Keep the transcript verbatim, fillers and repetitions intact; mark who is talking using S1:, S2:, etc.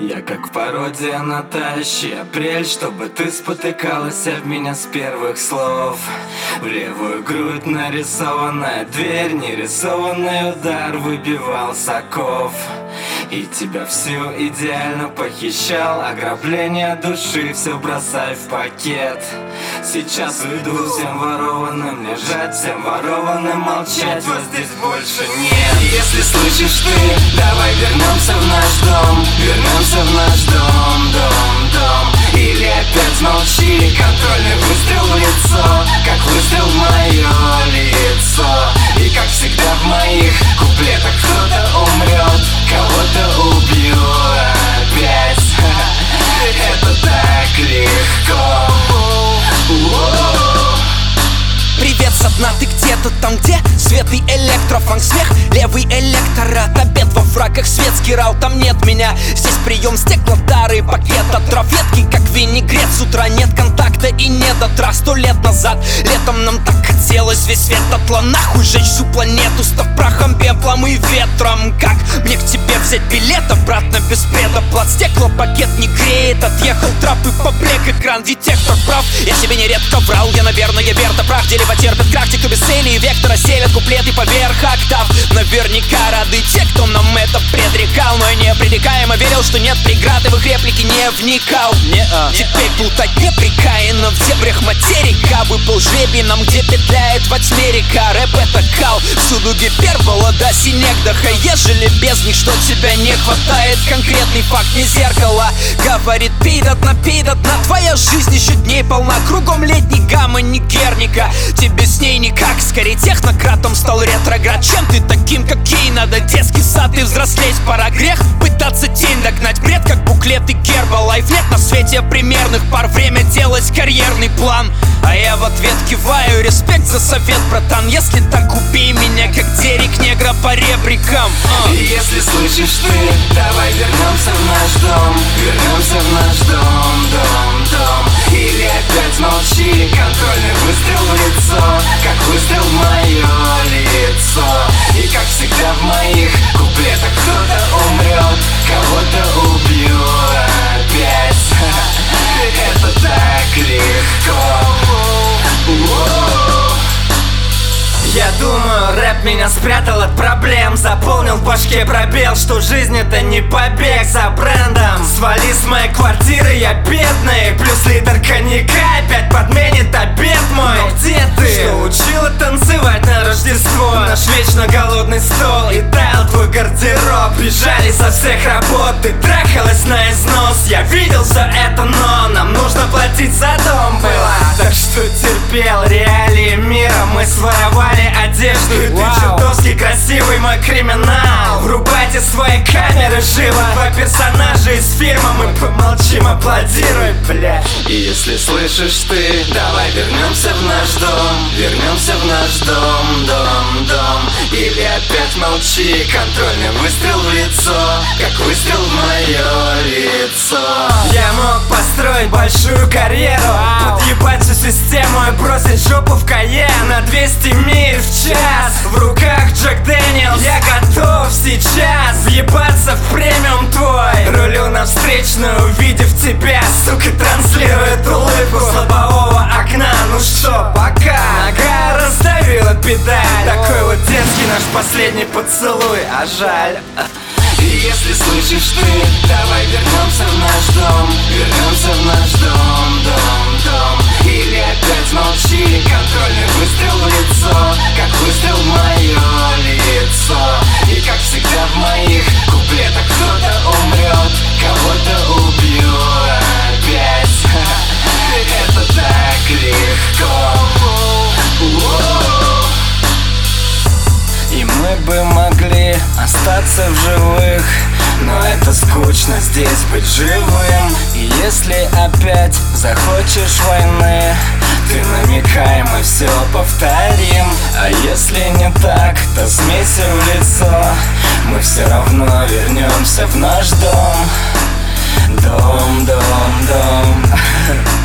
S1: Я как пародия на тающий апрель, чтобы ты спотыкалась об меня с первых слов. В левую грудь нарисованная дверь, нерисованный удар выбивал соков. И тебя всю идеально похищал, ограбление души все бросай в пакет. Сейчас уйду всем ворованным лежать, всем ворованным молчать, вас здесь больше нет. Если слышишь ты, давай вернемся в наш дом, вернемся в наш дом, дом, дом. Или опять молчи, контрольный выстрел в лицо, как выстрел в мое лицо. И как всегда в моих куплетах кто-то умрет, кого-то убью опять. Это так легко.
S2: Привет со дна, ты где-то там, где свет и электрофанк, смех, левый электорат, обед во фраках, светский рау, там нет меня. Здесь прием стеклотары, пакет от трав, едкий как винегрет. С утра нет контакта и нет дотра. Сто лет назад, летом нам так хотелось весь свет отла нахуй жечь всю планету, став прахом, пеплом и ветром. Как мне к тебе взять билет обратно без предоплат? Стекло пакет не греет, отъехал трап и поблек экран. Детектор прав, я себе нередко врал, я, наверное, верно прав. Дерево терпит крах, те, кто без цели и вектора селят куплеты поверх октав. Наверняка рады те, кто нам это предрекал, но я непререкаемо верил, что нет преграды, в их реплики не вникал. Не-а. Теперь плутать непрекаянно в дебрях материка. Выпал жребий нам, где петляет во тьме река. Рэп это кал, всюду гипербола до синегдаха. Ежели без них что тебя не хватает, конкретный факт, не зеркало. Говорит, пей до дна, пей до дна, твоя жизнь еще дней полна. Кругом летний гамма, не герника, тебе с ней никак. Скорее технократом стал ретроград. Чем ты таким, как ей надо? Детский сад и взрослеть пора. Грех пытаться тень догнать, бред как буклеты Гербалайф. Нет на свете примерных пар, время делать карьерный план. А я в ответ киваю, респект за совет, братан. Если так, убей меня, как Дерек негра по ребрикам. uh.
S1: Если слышишь ты, давай вернемся в наш дом, вернемся в наш дом, дом, дом. Или опять молчи, контрольный выстрел в лицо, как выстрел в мое лицо. И как всегда в моих куплетах кто-то умрет, кого-то убью опять. Это так легко. Я думаю, рэп меня спрятал от проблем, заполнил в башке пробел, что жизнь это не побег за брендом. Свали с моей квартиры, я бедный, плюс литр коньяка опять подменит обед мой. Но где ты? Что учила танцевать на Рождество? Наш вечно голодный стол и таял твой гардероб. Бежали со всех работ, ты трахалась на износ. Я видел все это, но нам нужно платить за дом было. Так что терпел реалии мира, мы своровали одежду, и ты чертовски красивый, мой криминал. Врубайте свои камеры живо, два персонажа из фильма, мы помолчим, аплодируй, бля. И если слышишь ты, давай вернемся в наш дом, вернемся в наш дом, дом, дом. Или опять молчи, контрольный выстрел в лицо, как выстрел в мое лицо. Я мог построить большую карьеру, подъебать всю систему и бросить жопу в Кайен на двести миль в час. В руках Джек Дэниелс, я готов сейчас въебаться в премиум твой. Рулю на встречную, увидев тебя, сука, транслирует улыбку с лобового окна. Ну что, пока. Нога раздавила педаль. Такой вот детский наш последний поцелуй, а жаль. И если слышишь ты, давай вернемся в наш дом, вернемся в наш дом, дом, дом. Или опять молчи, контрольный выстрел в лицо, как выстрел в мое лицо. И как всегда в моих куплетах кто-то умрет, кого-то убью опять. Это так легко. И мы бы могли остаться в живых, но это скучно здесь быть живым. И если опять захочешь войны, ты намекай, мы все повторим. А если не так, то смейся в лицо, мы все равно вернемся в наш дом. Дом, дом, дом.